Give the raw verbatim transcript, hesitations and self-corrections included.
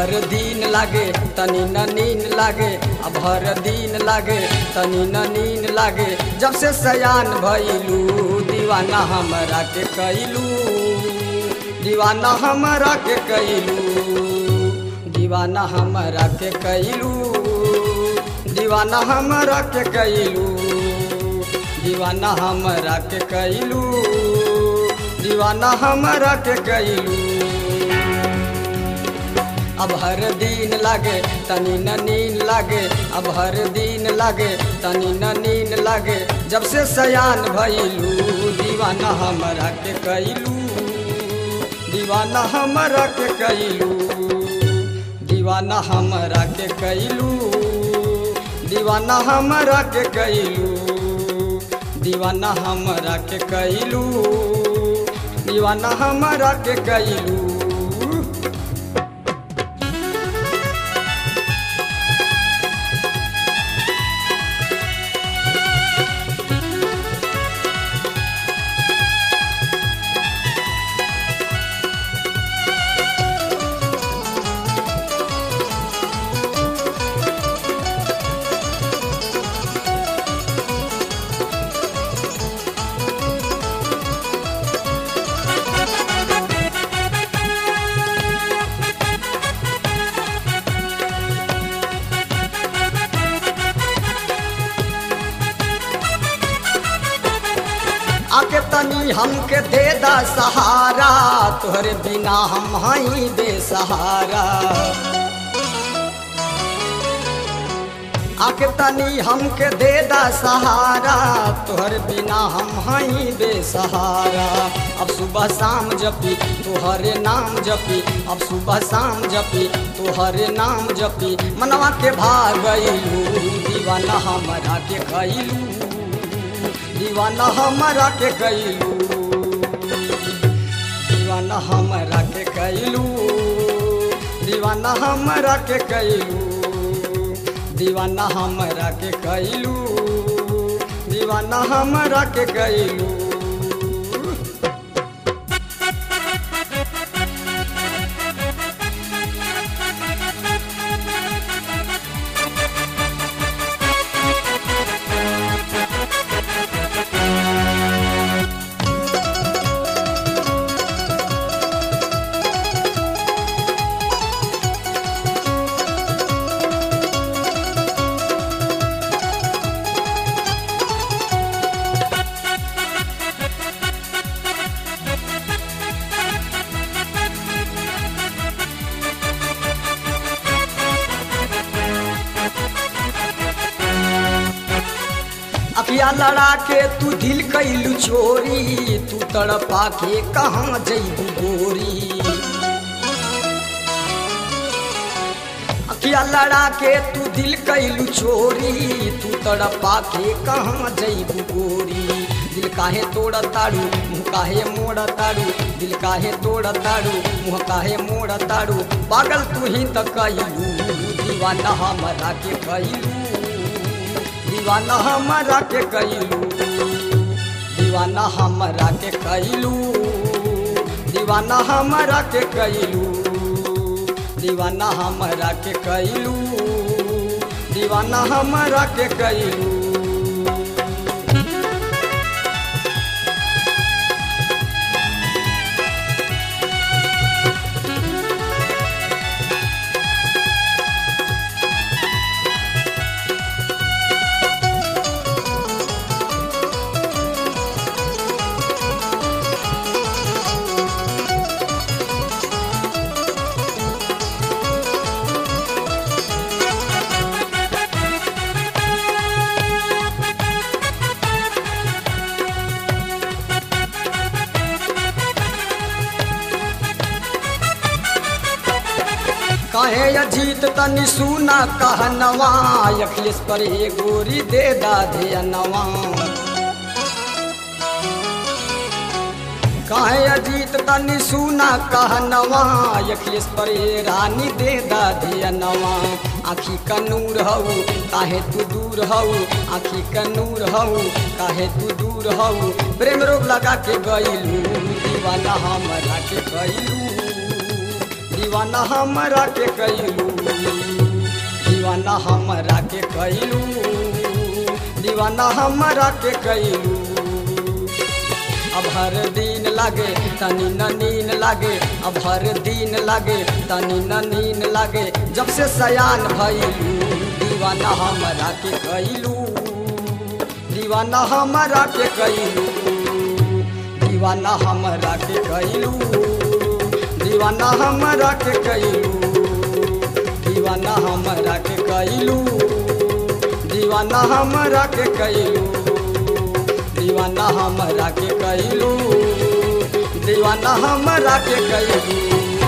हर दिन लागे तनी न नीन लागे, अब हर दिन लागे तनी न नीन लागे। जब से सयान भइलू दीवाना हमरा के कैलू, दीवाना हमरा के कैलू, दीवाना हमरा के कैलू, दीवाना हमरा के कैलू, दीवाना हमरा के कैलू, दीवाना हमरा के कैलू। अब हर दिन लागे तनी न नीन लागे, अब हर दिन लागे तनी न नीन लागे। जब से सयान भइलू दीवाना हमरा के कैलू, दीवाना हमरा के कैलू, दीवाना हमरा के कैलू, दीवाना हमरा के कैलू, दीवाना हमरा के कैलू, दीवाना हमरा के कैलू। आके तनी हमके दे दा सहारा, तोहरे बिना हम हई बेसहारा। आके तनी हमके दे दा सहारा, तोहरे बिना हम हई बेसहारा। अब सुबह शाम जपी तोहरे नाम जपी, अब सुबह शाम जपी तोहरे नाम जपी। मनवा के भाग गइलू दीवाना हमरा के कैलू, दीवाना हमरा के कैलू, दीवाना हमरा के कैलू, दीवाना हमरा के कैलू, दीवाना हमरा के कैलू, दीवाना हमरा के कैलू। अखिया लड़ा के तू दिल कैलू चोरी, तू तड़पा के कहाँ जइबू गोरी। अखिया लड़ा के तू दिल कैलू चोरी, तू तड़पा के कहाँ जइबू गोरी। दिल काहे तोड़ ताड़ू मुँह काहे मोड़ ताड़ू, दिल काहे तोड़ ताड़ू मुँह काहे मोड़ ताड़ू। पागल तू ही तो कैलू दीवाना हमरा के कैलू, दीवाना हमरा के कैलू, दीवाना हमरा के कैलू, दीवाना हमरा के कैलू, दीवाना हमरा के कैलू, दीवाना हमरा के कैलू। काहे अजीत तनी सुना कहनवा, अखिलेश पर हे गोरी दे दा ध्यानवा। काहे अजीत तनी सुना कहनवा, अखिलेश पर हे रानी दे दा ध्यानवा। आखी का नूर हऊ काहे तू दूर हऊ, आखी का नूर हऊ काहे तू दूर हऊ। प्रेम रोग लगा के गइलू दीवाना हमरा के कैलू, दीवाना हमरा के कैलू दीवाना हमरा के कैलू दीवाना हमरा के कैलू अब हर दिन लागे तनी न नीन लागे अब हर दिन लागे तनी न नीन लागे जब से सयान भइलू दीवाना हमरा के कैलू दीवाना हमरा के कैलू दीवाना हमरा के कैलू दीवाना हमरा के कैलू दीवाना हमरा के कैलू दीवाना हमरा के कैलू दीवाना हमरा के कैलू दीवाना हमरा के कैलू।